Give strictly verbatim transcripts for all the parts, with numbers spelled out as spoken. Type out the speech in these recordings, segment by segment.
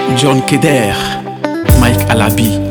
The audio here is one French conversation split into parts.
John Keder, Mike Alabi.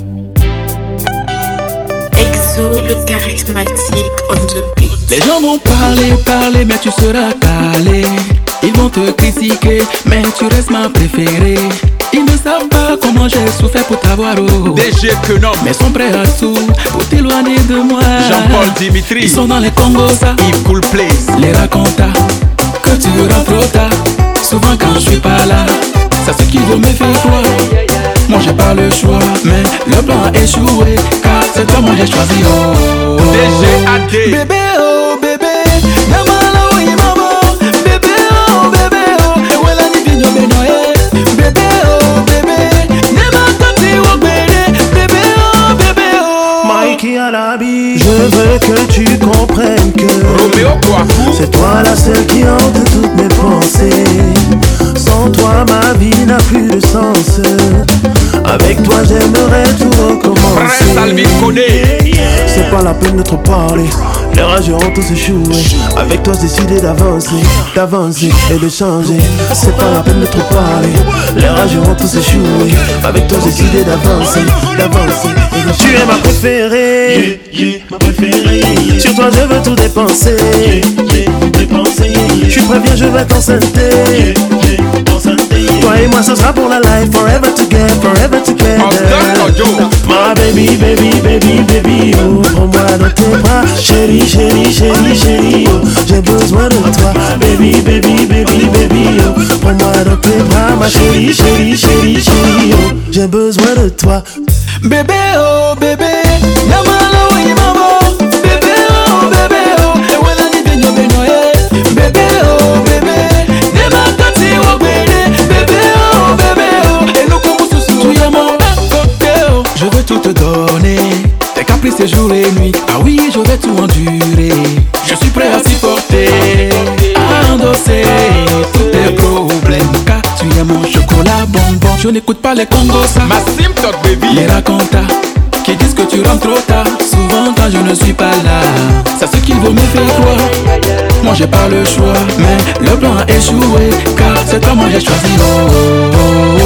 Exo, le charismatique on the beat. Les gens vont parler, parler, mais tu seras calé. Ils vont te critiquer, mais tu restes ma préférée. Ils ne savent pas comment j'ai souffert pour t'avoir, oh. D G Kenom, mais sont prêts à tout pour t'éloigner de moi. Jean-Paul Dimitri, ils sont dans les Congos, ça. Yves Cool Place, les raconta que tu rentres trop tard. Souvent quand je suis pas là, c'est ce qu'il vaut me faire toi. Moi j'ai pas le choix, mais le plan a échoué, car c'est toi moi j'ai choisi, oh. D G A D, bébé, oh bébé, Yamala, oh Yamama, bébé, oh bébé, oh, et voilà ni vigno benoye, bébé, oh bébé, Nema tati wo bébé, bébé, oh bébé, oh. Mikey Alabi, je veux que tu comprennes que Roméo Kouakou, c'est toi la seule qui hante toutes mes pensées. Sans toi ma vie n'a plus de sens. Avec toi j'aimerais tout recommencer. Prince Alvin Koné, c'est pas la peine de trop parler, les rageux ont tous échoué. Avec toi j'ai décidé d'avancer, d'avancer et de changer. C'est pas la peine de trop parler, les rageux ont tous échoué. Avec toi j'ai décidé d'avancer, d'avancer et de changer. Tu es ma préférée, yeah, yeah, ma préférée, yeah. Sur toi je veux tout dépenser, yeah, yeah, dépenser, yeah. Tu préviens je vais t'enceinter, yeah, yeah, t'enceinter, yeah. Toi et moi ce sera pour la life, forever together, forever together. My baby, baby, baby, baby, oh. Prends-moi dans tes bras, chérie, chérie, chérie, chérie, oh. J'ai besoin de toi, baby, baby, baby, baby, oh. Prends-moi dans tes bras, ma chérie, chérie, chérie, chérie, oh. J'ai besoin de toi. Bébé, oh bébé, Yamala, oh Yamama, bébé, oh bébé, oh, et voilà ni vigno benoye, bébé, oh bébé, Nema tati wo bébé, bébé, oh bébé, oh, et nous comme sous tu es mon côté, oh. Je veux tout te donner, tes caprices et jour et nuit, ah oui je vais tout endurer. Je suis prêt à supporter, à endosser tous tes problèmes, car tu es mon chocolat bonbon. Je n'écoute pas les Congos, ça. Massim Talk Baby, les raconta qui disent que tu rentres trop tard. Souvent quand je ne suis pas là, c'est ce qu'il vaut me faire croire. Moi j'ai pas le choix, mais le plan a échoué, car c'est toi moi j'ai choisi, oh, oh, oh.